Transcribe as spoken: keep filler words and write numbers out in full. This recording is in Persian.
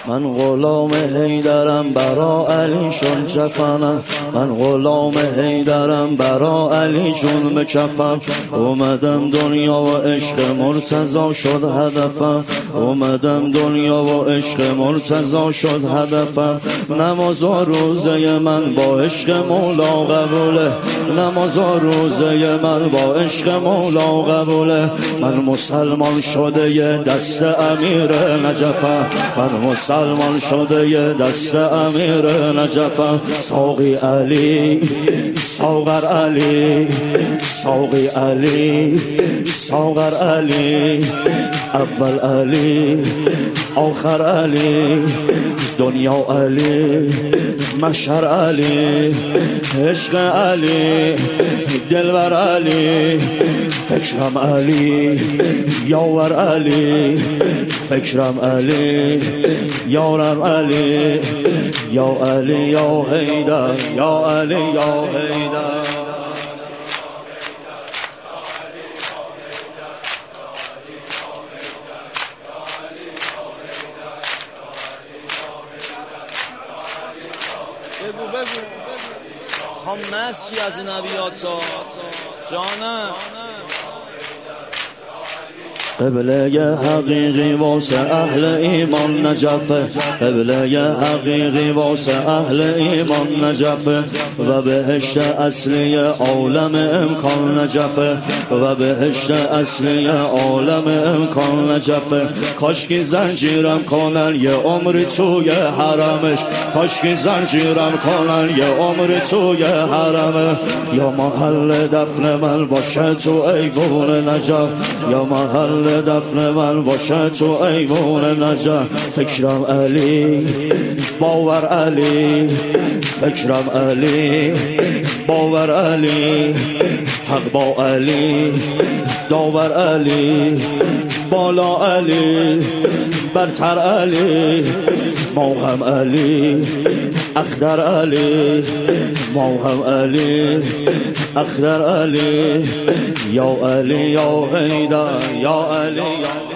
من غلام حیدرم برا علی شون جفنم، من غلام حیدرم برا علی جون بکفم. اومدم دنیا و عشق مرتضی شد هدفم، اومدم دنیا و عشق مرتضی شد هدفم. نماز و روزه من با عشق مولا قبوله، نماز و روزه من با عشق مولا قبوله. من مسلمان شده یه دست امیر نجفم، من مسلمان شده یه دست امیر نجفم. ساقی علی ساغر علی ساقی علی ساغر علی اول علی آخر علی دنیا علی محشر علی عشق علی دلبر علی فکرم علی یاور علی فکرم علی یارم علی یا علی یا حیدر یا علی یا حیدر. بگو بگو خواهم نسچی از این ابیاتا جانم. قبله حقیقی واسه اهل ایمان نجفه، قبله حقیقی واسه اهل ایمان نجفه. و بهشت اصلی عالم امکان نجفه، و بهشت اصلی عالم امکان نجفه. کاشکی زنجیرم کنن یه عمری توی حرمش، کاشکی زنجیرم کنن یه عمری توی حرمه. یا محل دفن من باشه تو ایوون نجف، یا محل دفن من باشه تو ایوون نجف. فکرم علی باور علی فکرم علی باور علی حق با علی داور علی بالا علی برتر علی ما هم علی اخدر علی ما هم علی اخدر علی یا علی یا حیدر یا علی یا